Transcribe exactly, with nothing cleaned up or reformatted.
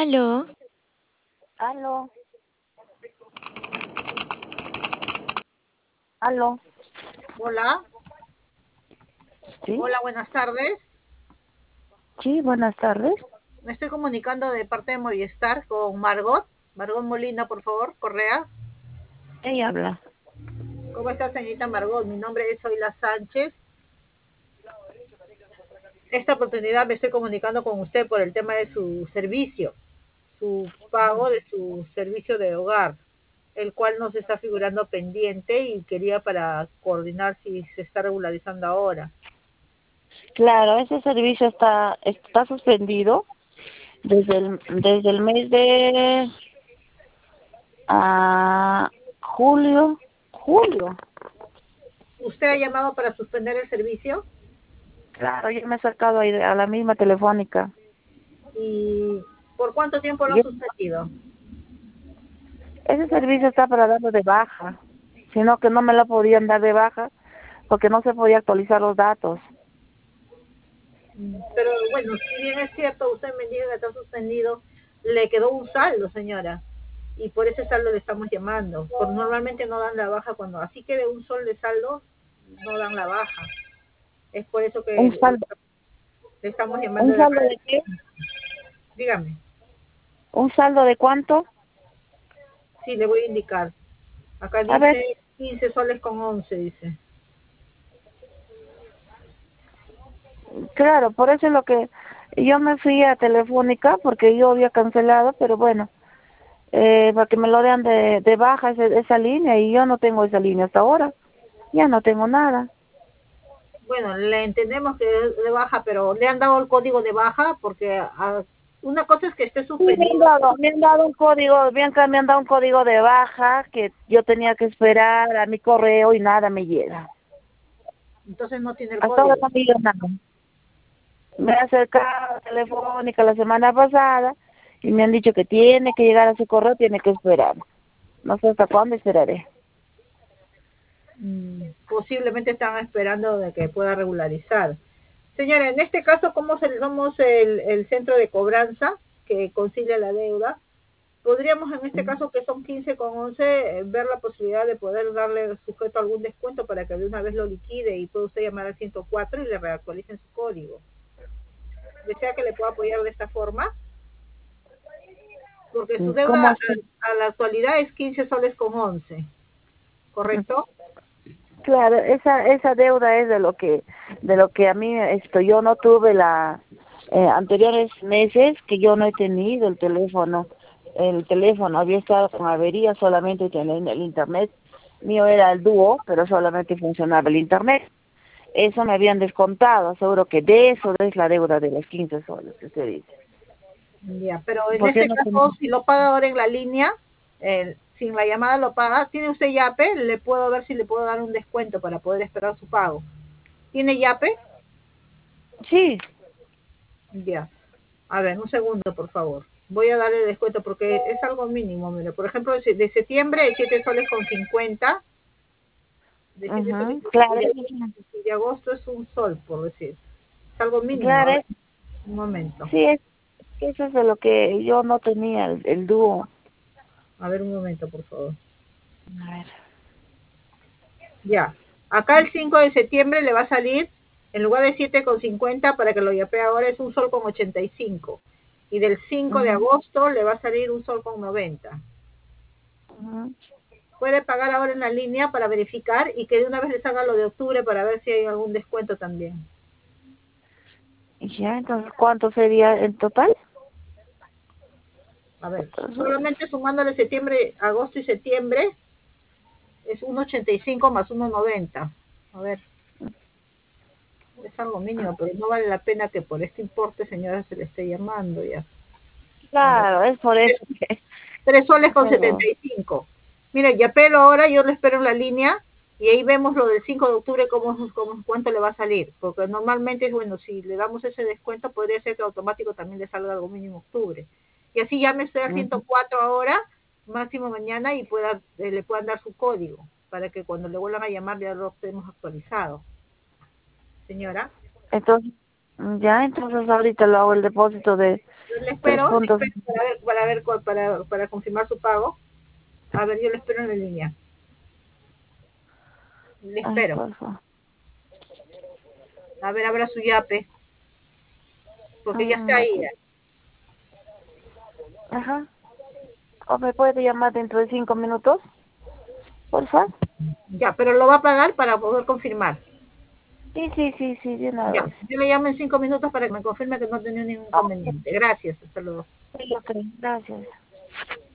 Aló, Aló, aló, Hola, sí, hola, buenas tardes. sí, buenas tardes. Me estoy comunicando de parte de Movistar con Margot. Margot Molina, por favor, Correa. Ella habla. ¿Cómo está, señorita Margot? Mi nombre es Zoila Sánchez. Esta oportunidad me estoy comunicando con usted por el tema de su servicio, su pago de su servicio de hogar, el cual nos está figurando pendiente y quería para coordinar si se está regularizando ahora. Claro, ese servicio está está suspendido desde el desde el mes de ah, julio, julio. ¿Usted ha llamado para suspender el servicio? Claro, yo me he sacado ahí a la misma telefónica. ¿Y por cuánto tiempo lo ha Yo- suspendido? Ese servicio está para darlo de baja, sino que no me lo podían dar de baja porque no se podía actualizar los datos. Pero bueno, si bien es cierto, usted me dice que está suspendido, le quedó un saldo, señora. Y por ese saldo le estamos llamando. Porque normalmente no dan la baja cuando así quede un sol de saldo, no dan la baja. Es por eso que ¿Un le saldo, le estamos llamando un de acá. saldo de qué? Dígame, ¿Un saldo de cuánto? sí, le voy a indicar. Acá A ver. dice quince soles con once, dice. Claro, por eso es lo que yo me fui a Telefónica porque yo había cancelado, pero bueno, eh, para que me lo den de, de baja ese- esa línea y yo no tengo esa línea hasta ahora, ya no tengo nada. Bueno, le entendemos que es de baja, pero le han dado el código de baja porque ah, una cosa es que esté Sí, me han suspendido. dado, me han dado un código, bien que me han dado un código de baja que yo tenía que esperar a mi correo y nada me llega. Entonces no tiene el Hasta ahora código. no me llega nada. Me he acercado a Telefónica la semana pasada y me han dicho que tiene que llegar a su correo, tiene que esperar. No sé hasta cuándo esperaré. Mm, posiblemente están esperando de que pueda regularizar. Señora, en este caso, como somos el, el centro de cobranza que concilia la deuda, podríamos en este caso, que son quince con once, eh, ver la posibilidad de poder darle sujeto a algún descuento para que de una vez lo liquide y pueda usted llamar al ciento cuatro y le reactualicen su código. ¿Desea que le pueda apoyar de esta forma? Porque su ¿Cómo deuda a, así? a la actualidad es quince soles con once, ¿correcto? Claro, esa esa deuda es de lo que de lo que a mí esto yo no tuve la eh, anteriores meses que yo no he tenido el teléfono. El teléfono había estado con avería solamente teniendo el internet. Mío era el dúo, pero solamente funcionaba el internet. Eso me habían descontado, seguro que de eso es la deuda de los quince soles que usted dice. Ya, pero en Porque este no caso, tenía. si lo paga ahora en la línea, eh, sin la llamada lo paga, ¿tiene usted Yape? Le puedo ver si le puedo dar un descuento para poder esperar su pago. ¿Tiene Yape? Sí, Ya. A ver, un segundo, por favor. Voy a darle descuento porque es algo mínimo. Mire, por ejemplo, de de septiembre es siete soles con cincuenta, de siete soles ujú, con cincuenta, claro, y de eso agosto y de agosto es un sol, por decir. Es algo sí, mínimo. A claro, ver, es- un momento. sí, es, eso es de lo que yo no tenía el, el dúo. A ver, un momento, por favor. A ver. Ya. Acá el cinco de septiembre le va a salir, en lugar de siete con cincuenta para que lo yapee ahora, es un sol con ochenta y cinco. Y del cinco de Ujú, agosto le va a salir un sol con noventa. ujú. Puede pagar ahora en la línea para verificar y que de una vez le salga lo de octubre para ver si hay algún descuento también. Ya, entonces, ¿cuánto sería en total? A ver, solamente sumándole septiembre, agosto y septiembre es uno ochenta y cinco más uno noventa. A ver, es algo mínimo, pero no vale la pena que por este importe, señora, se le esté llamando ya. A ver, Claro, es por eso que... tres soles con setenta Pero, y cinco. Mira, ya pelo ahora, yo lo espero en la línea y ahí vemos lo del cinco de octubre, cómo, cómo, cuánto le va a salir. Porque normalmente, bueno, si le damos ese descuento, podría ser que automático también le salga algo mínimo octubre. Y así ya me estoy a ujú. ciento cuatro ahora, máximo mañana, y pueda, eh, le puedan dar su código para que cuando le vuelvan a llamar ya lo estemos actualizado. Señora. Entonces, Ya, entonces ahorita lo hago el depósito de Yo le tres espero, le puntos. espero para ver, para ver, cu- para, para confirmar su pago. A ver, yo le espero en la línea. Le Ay, espero. por favor. A ver, abra su yape, porque ya está Mm, ahí. aquí. Ajá. ¿O me puede llamar dentro de cinco minutos? Por favor. Ya, pero lo va a pagar para poder confirmar. Sí, sí, sí, sí, de una Ya, vez. yo le llamo en cinco minutos para que me confirme que no tenía ningún Ok, inconveniente. Gracias, hasta luego. ok, gracias.